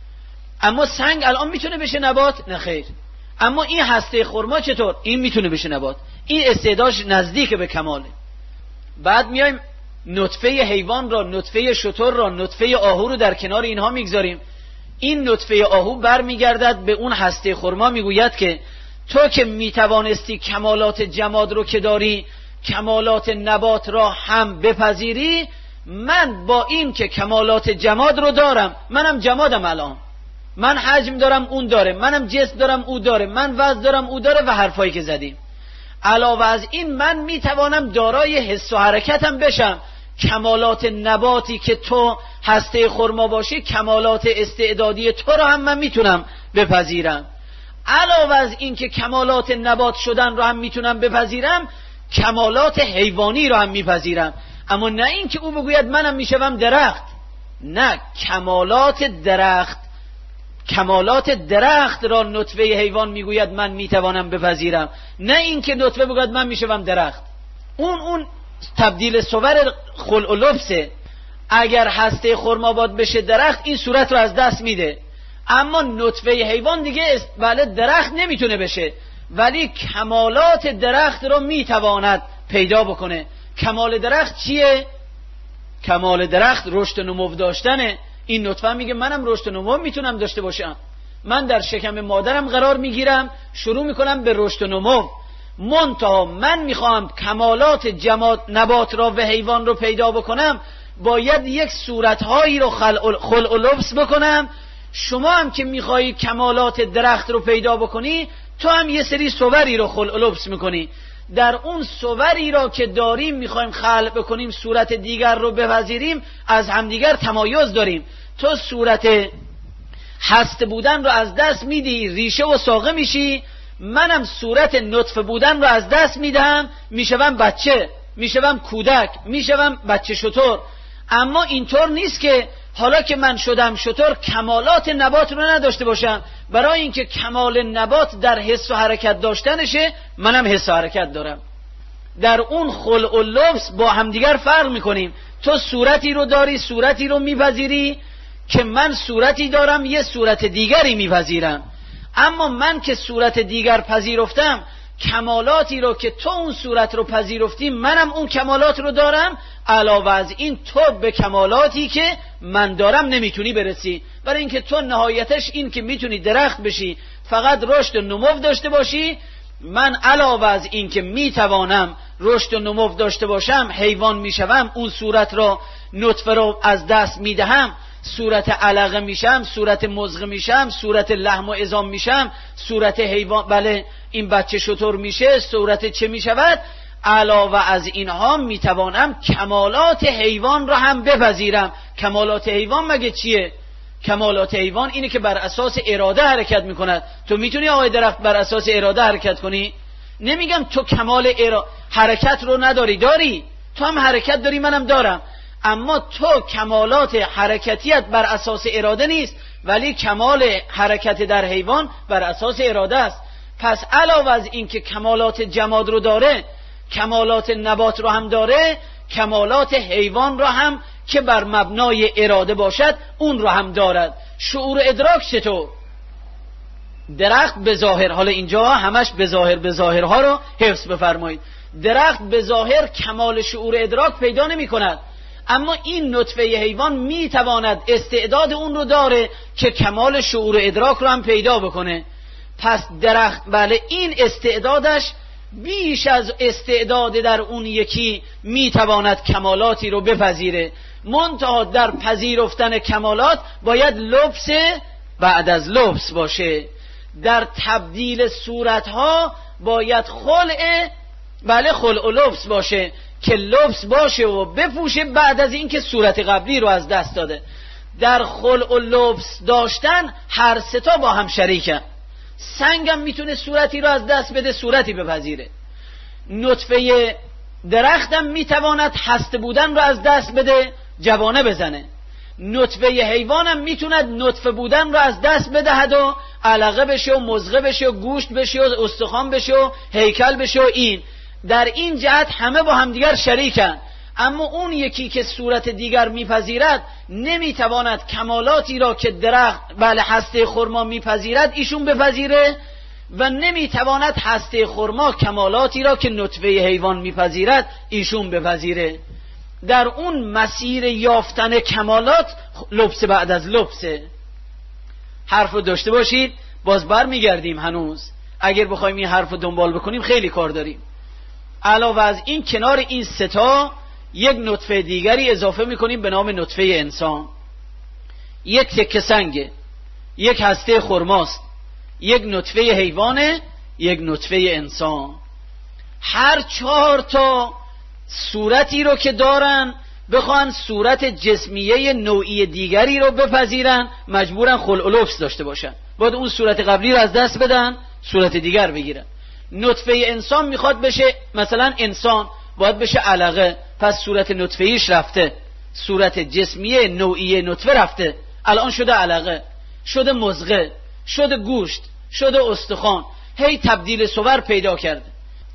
اما سنگ الان میتونه بشه نبات؟ نه خیر. اما این هسته خرما چطور؟ این میتونه بشه نبات، این استعدادش نزدیک به کماله. بعد میایم نطفه حیوان را، نطفه شتر را، نطفه آهو رو در کنار اینها میگذاریم. این نطفه آهو برمیگردد به اون هسته خرما، میگوید که تو که میتوانستی کمالات جماد رو که داری کمالات نبات را هم بپذیری، من با این که کمالات جماد رو دارم، منم جمادم، الان من حجم دارم اون داره، منم جسم دارم او داره، من وزن دارم او داره و حرفایی که زدیم. علاوه از این من میتوانم دارای حس و حرکتم بشم. کمالات نباتی که تو هسته خرما باشی، کمالات استعدادی تو رو هم من میتونم بپذیرم. علاوه از این که کمالات نبات شدن رو هم میتونم بپذیرم، کمالات حیوانی رو هم میپذیرم. اما نه این که او بگوید منم میشوم درخت، نه، کمالات درخت کمالات درخت را نطفه حیوان میگوید من میتوانم بپذیرم، نه این که نطفه بگوید من میشوم درخت. اون اون تبدیل صور خلع و لبسه. اگر هسته خرما باد بشه درخت، این صورت رو از دست میده. اما نطفه حیوان دیگه بله درخت نمیتونه بشه، ولی کمالات درخت رو میتواند پیدا بکنه. کمال درخت چیه؟ کمال درخت رشد و نمو داشتنه. این نطفه میگه منم رشد و نمو میتونم داشته باشم، من در شکم مادرم قرار میگیرم، شروع میکنم به رشد و نمو. منتها من میخوام کمالات جماد نبات را و حیوان رو پیدا بکنم، باید یک صورتهایی رو خلع و لبس بکنم. شما هم که میخوایی کمالات درخت رو پیدا بکنی، تو هم یه سری صوری رو خلع و لبس میکنی. در اون صوری را که داریم میخوایم خلع بکنیم، صورت دیگر رو بپذیریم، از همدیگر تمایز داریم. تو صورت هسته بودن رو از دست میدی، ریشه و ساقه میشی، منم صورت نطفه بودن رو از دست میدم، میشوم بچه، میشوم کودک، میشوم بچه شتر. اما اینطور نیست که حالا که من شدم شتر کمالات نبات رو نداشته باشم. برای اینکه کمال نبات در حس و حرکت داشتنشه، منم حس و حرکت دارم. در اون خلع و لبس با همدیگر فرق میکنیم. تو صورتی رو داری، صورتی رو میپذیری که من صورتی دارم، یه صورت دیگری میپذیرم. اما من که صورت دیگر پذیرفتم، کمالاتی رو که تو اون صورت رو پذیرفتی، منم اون کمالات رو دارم. علاوه از این تو به کمالاتی که من دارم نمیتونی برسی، برای اینکه تو نهایتش این که میتونی درخت بشی، فقط رشد و نمو داشته باشی. من علاوه از این که میتوانم رشد و نمو داشته باشم، حیوان میشوم، اون صورت رو نطفه رو از دست میدهم، صورت علقه میشم، صورت مضغه میشم، صورت لحم و عظام میشم، صورت حیوان بله این بچه شتر میشه، صورت چه میشود. علاوه از اینها میتوانم کمالات حیوان را هم بپذیرم. کمالات حیوان مگه چیه؟ کمالات حیوان اینه که بر اساس اراده حرکت میکند. تو میتونی آقای درخت بر اساس اراده حرکت کنی؟ نمیگم تو کمال ارا... حرکت رو نداری، داری، تو هم حرکت داری، منم دارم. اما تو کمالات حرکتیت بر اساس اراده نیست، ولی کمال حرکت در حیوان بر اساس اراده است. پس علاوه از این که کمالات جماد رو داره، کمالات نبات رو هم داره، کمالات حیوان رو هم که بر مبنای اراده باشد اون رو هم دارد. شعور و ادراک چطور؟ درخت به ظاهر، حالا اینجا همش به ظاهر به ظاهرها رو حفظ بفرمایید. درخت به ظاهر کمال شعور و ادراک پیدا نمی کند، اما این نطفه حیوان می تواند، استعداد اون رو داره که کمال شعور و ادراک رو هم پیدا بکنه. پس درخت بله این استعدادش بیش از استعداد در اون یکی می تواند کمالاتی رو بپذیره. منتها در پذیرفتن کمالات باید لبس بعد از لبس باشه. در تبدیل صورتها باید خلع بله خلع و لبس باشه، که لبس باشه و بپوشه بعد از اینکه صورت قبلی رو از دست داده. در خلع و لبس داشتن هر ستا با هم شریکن. سنگم میتونه صورتی رو از دست بده، صورتی بپذیره. نطفه درختم میتواند هسته بودن رو از دست بده، جوانه بزنه. نطفه حیوانم میتوند نطفه بودن رو از دست بدهد و علقه بشه و مضغه بشه و گوشت بشه و استخوان بشه و هیکل بشه و این. در این جهت همه با هم دیگر شریکن. اما اون یکی که صورت دیگر میپذیرد نمیتواند کمالاتی را که درخت بله هسته خرما میپذیرد ایشون بپذیره، و نمیتواند هسته خرما کمالاتی را که نطفه حیوان میپذیرد ایشون بپذیره. در اون مسیر یافتن کمالات لبس بعد از لبسه. حرف رو داشته باشید. باز بر میگردیم هنوز، اگر بخوایم این حرف رو دنبال بکنیم خیلی کار داریم. علاوه از این کنار این ستا یک نطفه دیگری اضافه میکنیم به نام نطفه انسان. یک تکه سنگه، یک هسته خرماست، یک نطفه حیوانه، یک نطفه انسان. هر چهار تا صورتی رو که دارن بخوان صورت جسمیه نوعی دیگری رو بپذیرن، مجبورن خلع و لبس داشته باشن. باید اون صورت قبلی رو از دست بدن، صورت دیگر بگیرن. نطفه انسان میخواد بشه مثلا انسان، باید بشه علقه، پس صورت نطفه ایش رفته، صورت جسمیه نوعی نطفه رفته، الان شده علقه، شده مضغه، شده گوشت، شده استخوان، هی تبدیل صور پیدا کرده.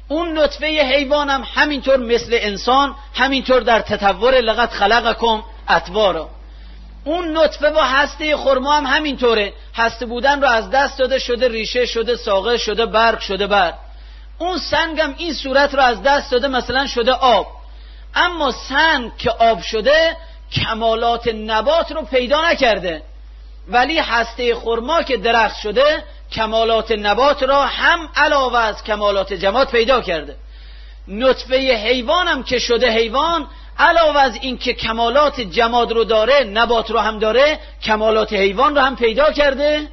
اون نطفه حیوان هم همینطور مثل انسان، همینطور در تطور لقد خلقکم اطوارا. اون نطفه و هسته خرما هم همینطوره، هسته بودن رو از دست داده، شده ریشه، شده ساقه، شده برگ، شده برگ. اون سنگ هم این صورت رو از دست داده، مثلا شده آب. اما سنگ که آب شده کمالات نبات رو پیدا نکرده، ولی هسته خرما که درخت شده کمالات نبات را هم علاوه از کمالات جماد پیدا کرده. نطفه حیوان هم که شده حیوان، علاوه از این که کمالات جماد رو داره، نبات رو هم داره، کمالات حیوان رو هم پیدا کرده.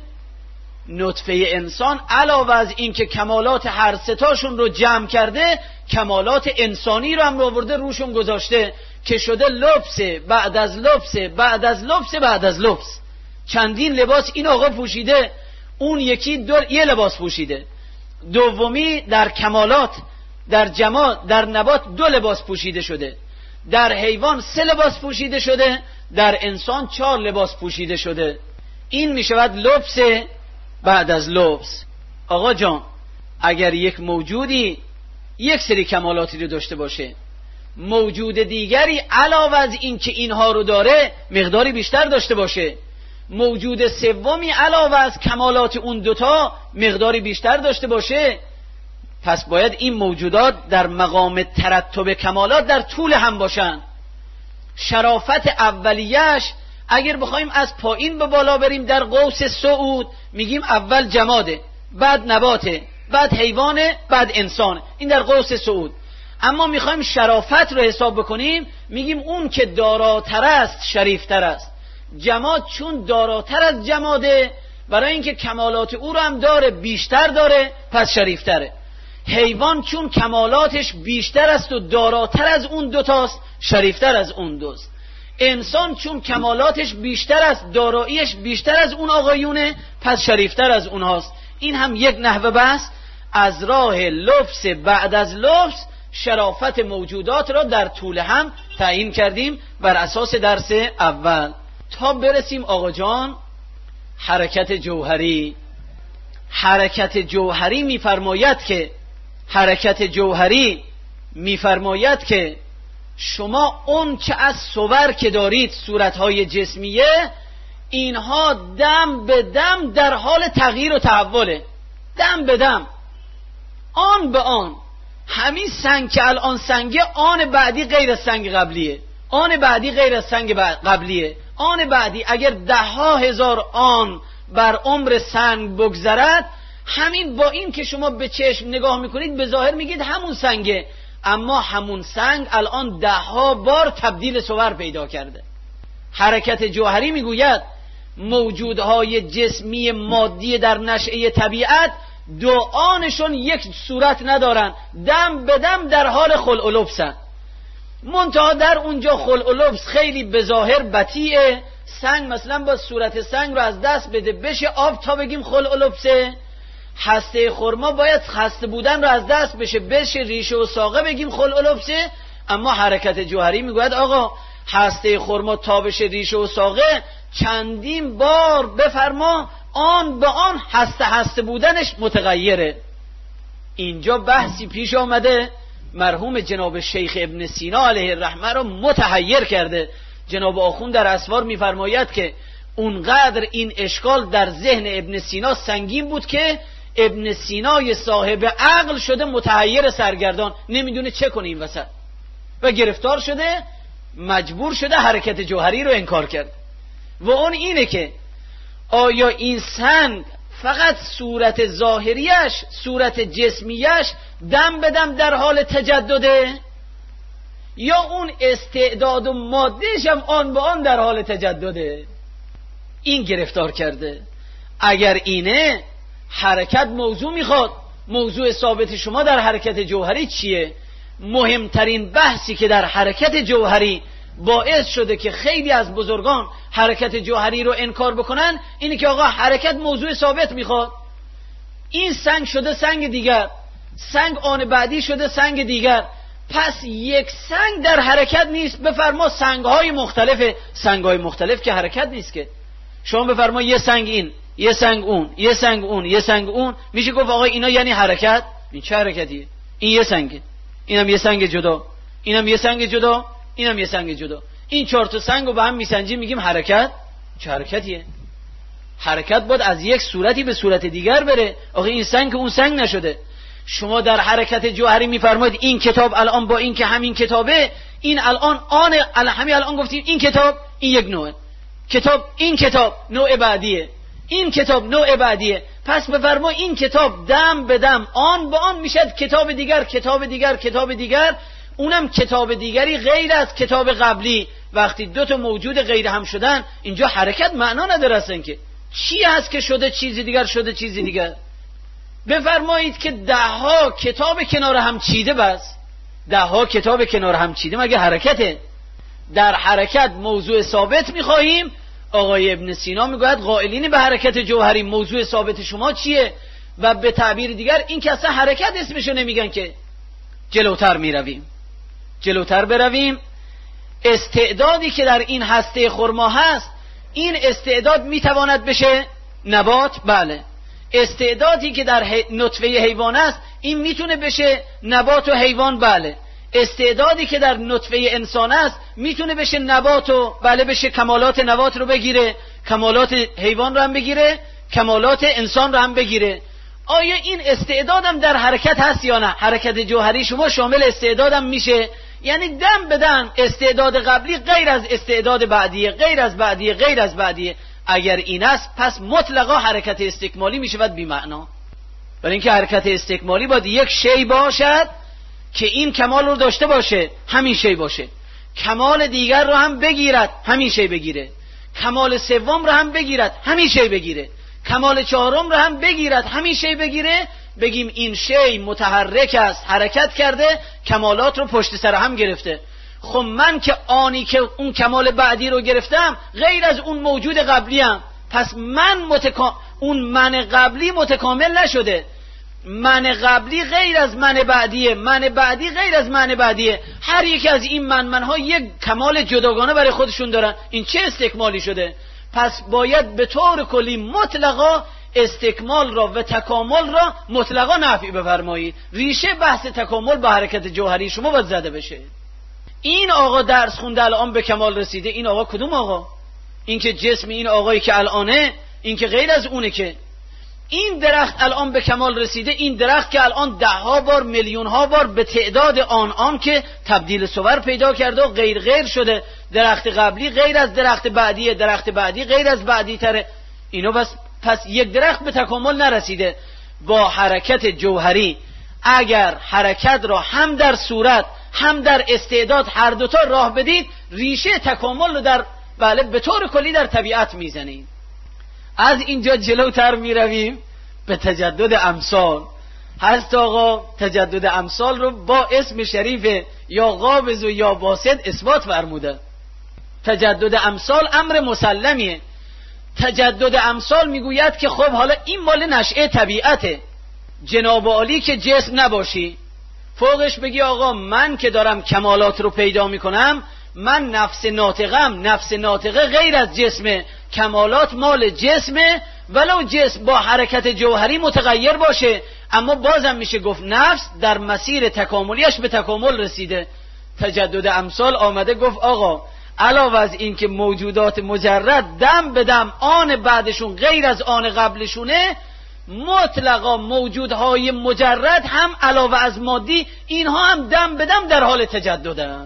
نطفه انسان علاوه از این که کمالات هر ستاشون رو جمع کرده، کمالات انسانی رو هم رو آورده روشون گذاشته که شده لبس بعد از لبس بعد از لبس بعد از لبس. چندین لباس این آقا پوشیده، اون یکی دو یه لباس پوشیده. دومی در کمالات، در جماد، در نبات دو لباس پوشیده شده، در حیوان سه لباس پوشیده شده، در انسان چهار لباس پوشیده شده. این می شود لبس بعد از لبس. آقا جان، اگر یک موجودی یک سری کمالاتی رو داشته باشه، موجود دیگری علاوه از این که اینها رو داره مقداری بیشتر داشته باشه، موجود سومی علاوه از کمالات اون دوتا مقداری بیشتر داشته باشه، پس باید این موجودات در مقام ترتب کمالات در طول هم باشن. شرافت اولیش اگر بخوایم از پایین به بالا بریم در قوس صعود، میگیم اول جماده، بعد نباته، بعد حیوانه، بعد انسانه. این در قوس صعود. اما میخوایم شرافت رو حساب بکنیم، میگیم اون که داراتر است شریفتر است. جماد چون داراتر از جماده، برای اینکه کمالات او رو هم داره بیشتر داره، پس شریفتره. حیوان چون کمالاتش بیشتر است و داراتر از اون دوتاست، شریفتر از اون دوست. انسان چون کمالاتش بیشتر است، داراییش بیشتر از اون آقایونه، پس شریفتر از اونهاست. این هم یک نحوه بحث از راه لبس بعد از لبس شرافت موجودات را در طول هم تعیین کردیم بر اساس درس اول، تا برسیم آقا جان حرکت جوهری. حرکت جوهری میفرماید که حرکت جوهری میفرماید که شما اون که از صور که دارید، صورتهای جسمیه، اینها دم به دم در حال تغییر و تحوله، دم به دم، آن به آن. همین سنگ که الان سنگه، آن بعدی غیر از سنگ قبلیه، آن بعدی غیر از سنگ قبلیه، آن بعدی اگر ده ها هزار آن بر عمر سنگ بگذرد، همین با این که شما به چشم نگاه میکنید به ظاهر میگید همون سنگه، اما همون سنگ الان ده ها بار تبدیل صور پیدا کرده. حرکت جوهری میگوید موجودهای جسمی مادی در نشأه طبیعت دو آنشون یک صورت ندارن، دم به دم در حال خلع و لبسن. منتها در اونجا خلع و لبس خیلی به ظاهر بطیئه. سنگ مثلا با صورت سنگ رو از دست بده بشه آب تا بگیم خلع و لبسه. هسته خرما باید خسته بودن رو از دست بشه بشه ریشه و ساقه بگیم خلع و لبسه. اما حرکت جوهری میگوید آقا هسته خرما تا بشه ریشه و ساقه چندین بار بفرما، آن به آن هسته هسته بودنش متغیره. اینجا بحثی پیش آمده مرحوم جناب شیخ ابن سینا علیه الرحمه رو متحیر کرده. جناب آخوند در اسوار میفرماید که اونقدر این اشکال در ذهن ابن سینا سنگین بود که ابن سینای صاحب عقل شده متحیر سرگردان، نمیدونه چه کنه این وسط و گرفتار شده، مجبور شده حرکت جوهری رو انکار کرد. و اون اینه که آیا این سنگ فقط صورت ظاهریش، صورت جسمیش دم به دم در حال تجدده، یا اون استعداد و مادهش هم آن به آن در حال تجدده؟ این گرفتار کرده. اگر اینه حرکت موضوع میخواد. موضوع ثابت شما در حرکت جوهری چیه؟ مهمترین بحثی که در حرکت جوهری باعث شده که خیلی از بزرگان حرکت جوهری رو انکار بکنن اینه که آقا حرکت موضوع ثابت میخواد. این سنگ شده سنگ دیگر، سنگ آن بعدی شده سنگ دیگر، پس یک سنگ در حرکت نیست. بفرما سنگهای مختلفه، سنگهای مختلف که حرکت نیست که. شما بفرما یه سنگ این، یه سنگ اون، یه سنگ اون، یه سنگ اون، میشه گفت آقا اینا یعنی حرکت؟ این چه حرکتیه؟ این یه سنگه، اینم یه سنگ جدا، اینم یه سنگ جدا، اینم یه سنگ جدا. این چهار تا سنگو با هم میسنجیم میگیم حرکت. چه حرکتیه؟ حرکت باید از یک صورتی به صورت دیگر بره. آخه این سنگ که اون سنگ نشده. شما در حرکت جوهری میفرمایید این کتاب الان با این که همین کتابه، این الان آن همین الان گفتیم این کتاب این یک نوعه، کتاب این کتاب نوع بعدیه، این کتاب نوع بعدیه. پس بفرمایید این کتاب دم به دم آن به آن میشد کتاب دیگر، کتاب دیگر، کتاب دیگر، اونم کتاب دیگری غیر از کتاب قبلی. وقتی دو تا موجود غیر هم شدن اینجا حرکت معنا نداره اصلا. که چی هست که شده چیزی دیگر، شده چیزی دیگر؟ بفرمایید که ده ها کتاب کنار هم چیده، بس ده ها کتاب کنار هم چیده مگه حرکته؟ در حرکت موضوع ثابت میخواهیم. آقای ابن سینا میگوید قائلین به حرکت جوهری موضوع ثابت شما چیه؟ و به تعبیر دیگر این که اصلا حرکت اسمشو نمیگن. که جلوتر میرویم، جلوتر برویم. استعدادی که در این هسته خرما هست، این استعداد میتواند بشه نبات، بله. استعدادی که در نطفه حیوان است، این میتونه بشه نبات و حیوان، بله. استعدادی که در نطفه انسان است میتونه بشه نبات و بله بشه کمالات نبات رو بگیره، کمالات حیوان رو هم بگیره، کمالات انسان رو هم بگیره. آیا این استعدادم در حرکت هست یا نه؟ حرکت جوهری شما شامل استعدادم میشه، یعنی دم بدن استعداد قبلی غیر از استعداد بعدیه، غیر از بعدیه، غیر از بعدیه. اگر این است پس مطلقا حرکت استکمالی میشود بی معنا. برای اینکه حرکت استکمالی باید یک شی باشد که این کمال رو داشته باشه، همین شی باشه، کمال دیگر رو هم بگیرد، همین شی بگیره، کمال سوم رو هم بگیرد، همین شی بگیره، کمال چهارم رو هم بگیرد، همین شی بگیره. بگیم این شی متحرک است، حرکت کرده، کمالات رو پشت سر هم گرفته. خب من که آنی که اون کمال بعدی رو گرفتم غیر از اون موجود قبلی هم، پس من متکا... اون من قبلی متکامل نشده. من قبلی غیر از من بعدیه، من بعدی غیر از من بعدیه. هر یک از این من منها یک کمال جداگانه برای خودشون دارن. این چه استکمالی شده؟ پس باید به طور کلی مطلقا استکمال را و تکامل را مطلقا نفی بفرمایید. ریشه بحث تکامل با حرکت جوهری شما باید زده بشه. این آقا درس خونده الان به کمال رسیده. این آقا کدوم آقا؟ این که جسم این آقایی که الانه، این که غیر از اونه. که این درخت الان به کمال رسیده، این درخت که الان ده ها بار میلیون ها بار به تعداد آن آن که تبدیل صور پیدا کرده و غیر غیر شده. درخت قبلی غیر از درخت بعدیه، درخت بعدی غیر از بعدی تره. اینو بس پس یک درخت به تکامل نرسیده. با حرکت جوهری اگر حرکت را هم در صورت هم در استعداد هر دوتا راه بدید، ریشه تکامل رو در بله به طور کلی در طبیعت میزنید. از اینجا جلوتر میرویم به تجدد امثال. هست آقا تجدد امثال رو با اسم شریف یا قابض و یا باسط اثبات فرموده. تجدد امثال امر مسلمیه. تجدد امثال میگوید که خب حالا این مال نشأه طبیعته. جناب عالی که جسم نباشی، فوقش بگی آقا من که دارم کمالات رو پیدا میکنم، من نفس ناطقم، نفس ناطقه غیر از جسمه، کمالات مال جسمه، ولو جسم با حرکت جوهری متغیر باشه، اما بازم میشه گفت نفس در مسیر تکاملیش به تکامل رسیده. تجدد امثال آمده گفت آقا علاوه از این که موجودات مجرد دم به دم آن بعدشون غیر از آن قبلشونه، مطلقا موجودهای مجرد هم علاوه از مادی اینها هم دم به دم در حال تجددن.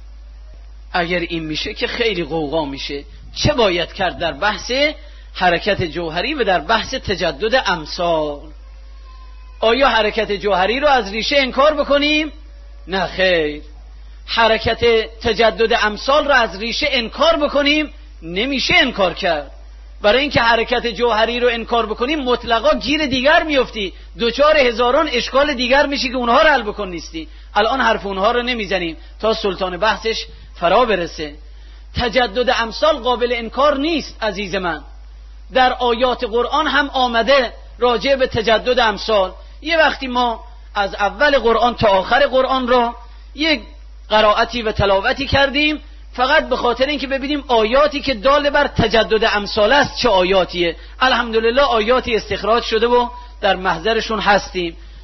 اگر این میشه که خیلی غوغا میشه. چه باید کرد در بحث حرکت جوهری و در بحث تجدد امثال؟ آیا حرکت جوهری رو از ریشه انکار بکنیم؟ نه خیر. حرکت تجدد امثال رو از ریشه انکار بکنیم؟ نمیشه انکار کرد. برای اینکه حرکت جوهری رو انکار بکنیم مطلقا گیر دیگر میفتی، دوچار هزاران اشکال دیگر میشی که اونها رو حل بکن نیستی. الان حرف اونها رو نمیزنیم تا سلطان بحثش فرا برسه. تجدد امثال قابل انکار نیست عزیز من. در آیات قرآن هم آمده راجع به تجدد امثال. یه وقتی ما از اول قرآن تا آخر قرآن رو یک قرائتی و تلاوتی کردیم فقط به خاطر اینکه ببینیم آیاتی که دال بر تجدد امثال است چه آیاتیه. الحمدلله آیاتی استخراج شده و در محضرشون هستیم.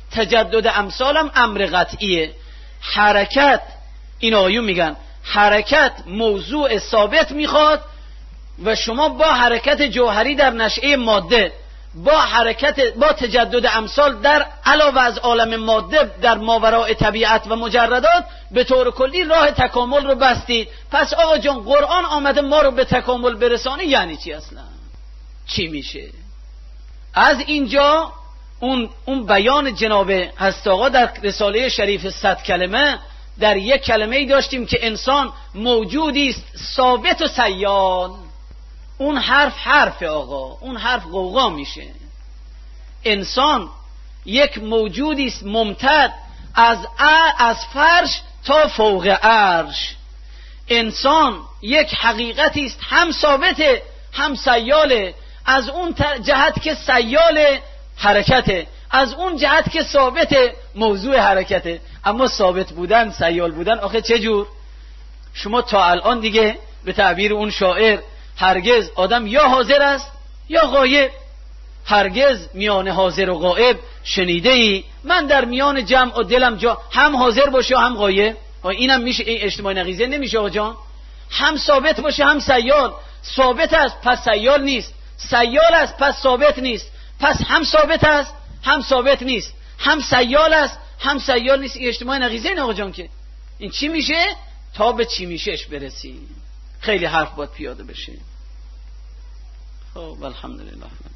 تجدد امثال هم امر قطعیه. حرکت، این آیون میگن حرکت موضوع ثابت میخواد و شما با حرکت جوهری در نشأه ماده، با حرکت با تجدد امثال در علاوه از عالم ماده در ماوراء طبیعت و مجردات به طور کلی راه تکامل رو بستید. پس آقا جان قرآن آمده ما رو به تکامل برسانه، یعنی چی اصلا؟ چی میشه؟ از اینجا اون اون بیان جناب هست آقا در رساله شریف صد کلمه در یک کلمه ای داشتیم که انسان موجودی است ثابت و سیال. اون حرف حرف آقا، اون حرف غوغا میشه. انسان یک موجودی است ممتد از از فرش تا فوق عرش. انسان یک حقیقتی است هم ثابته هم سیاله، از اون جهت که سیاله حرکته، از اون جهت که ثابته موضوع حرکته. اما ثابت بودن سیال بودن آخه چه جور؟ شما تا الان دیگه به تعبیر اون شاعر هرگز آدم یا حاضر است یا غایب، هرگز میان حاضر و غایب شنیده ای من در میان جمع و دلم جا هم حاضر باشه هم غایب؟ اینم میشه؟ این اجتماع نقیضه نمیشه آقا جان؟ هم ثابت باشه هم سیال. ثابت است پس سیال نیست، سیال است پس ثابت نیست، پس هم ثابت است هم ثابت نیست، هم سیال است هم سیال نیست. این اجتماع نقیضه این آقا جان که این چی میشه؟ تا به چی میشهش برسیم. خیلی حرف باید پیاده بشه. خب الحمدلله.